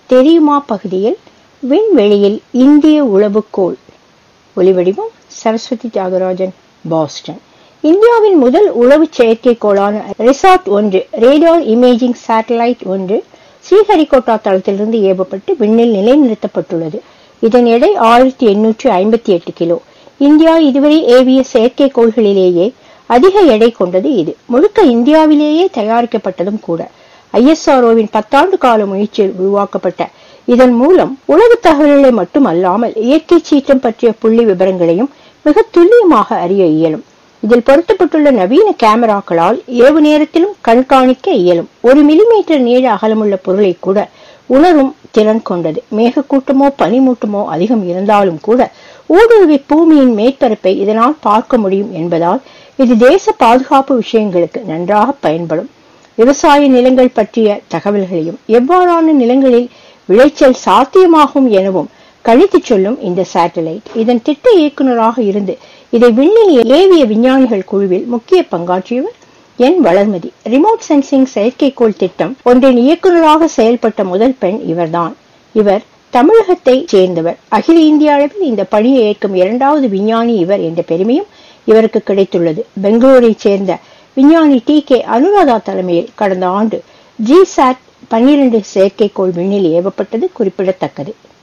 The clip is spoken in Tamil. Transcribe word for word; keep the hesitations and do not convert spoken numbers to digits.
தெரியுமா பகுதியில் விண்வெளியில் இந்திய உளவுக்கோள். ஒலிவடிவம் சரஸ்வதி தியாகராஜன், பாஸ்டன். இந்தியாவின் முதல் உளவு செயற்கைக்கோளான ரிசார்ட் ஒன்று ரேடார் இமேஜிங் சேட்டலைட் ஒன்று ஸ்ரீஹரிகோட்டா தளத்திலிருந்து ஏவப்பட்டு விண்ணில் நிலைநிறுத்தப்பட்டுள்ளது. இதன் எடை ஆயிரத்தி எண்ணூற்றி ஐம்பத்தி எட்டு கிலோ. இந்தியா இதுவரை ஏவிய செயற்கைக்கோள்களிலேயே அதிக எடை கொண்டது இது. முழுக்க இந்தியாவிலேயே தயாரிக்கப்பட்டதும் கூட. ஐஎஸ்ஆர்ஓவின் பத்தாண்டு கால முயற்சியில் உருவாக்கப்பட்ட இதன் மூலம் உளவு தகவல்களை மட்டுமல்லாமல் இயற்கை சீற்றம் பற்றிய புள்ளி விவரங்களையும் மிக துல்லியமாக அறிய இயலும். இதில் பொருத்தப்பட்டுள்ள நவீன கேமராக்களால் ஏவு நேரத்திலும் கண்காணிக்க இயலும். ஒரு மில்லிமீட்டர் நீள அகலமுள்ள பொருளை கூட உணரும் திறன் கொண்டது. மேகக்கூட்டமோ பனிமூட்டமோ அதிகம் இருந்தாலும் கூட ஊடுருவி பூமியின் மேற்பரப்பை இதனால் பார்க்க முடியும் என்பதால் இது தேச பாதுகாப்பு விஷயங்களுக்கு நன்றாக பயன்படும். விவசாய நிலங்கள் பற்றிய தகவல்களையும் எவ்வாறான நிலங்களில் விளைச்சல் சாத்தியமாகும் எனவும் கணித்து சொல்லும் இந்த சேட்டலைட். இதன் திட்ட இயக்குநராக இருந்து இதை விண்ணில் ஏவிய விஞ்ஞானிகள் குழுவில் முக்கிய பங்காற்றியவர் என் வளர்மதி. ரிமோட் சென்சிங் செயற்கைக்கோள் திட்டம் ஒன்றின் இயக்குநராக செயல்பட்ட முதல் பெண் இவர்தான். இவர் தமிழகத்தை சேர்ந்தவர். அகில இந்திய அளவில் இந்த பணியை ஏற்கும் இரண்டாவது விஞ்ஞானி இவர் என்ற பெருமையும் இவருக்கு கிடைத்துள்ளது. பெங்களூரை சேர்ந்த விஞ்ஞானி டி கே அனுராதா தலைமையில் கடந்த ஆண்டு ஜி சாட் பன்னிரண்டு செயற்கைக்கோள் விண்ணில் ஏவப்பட்டது குறிப்பிடத்தக்கது.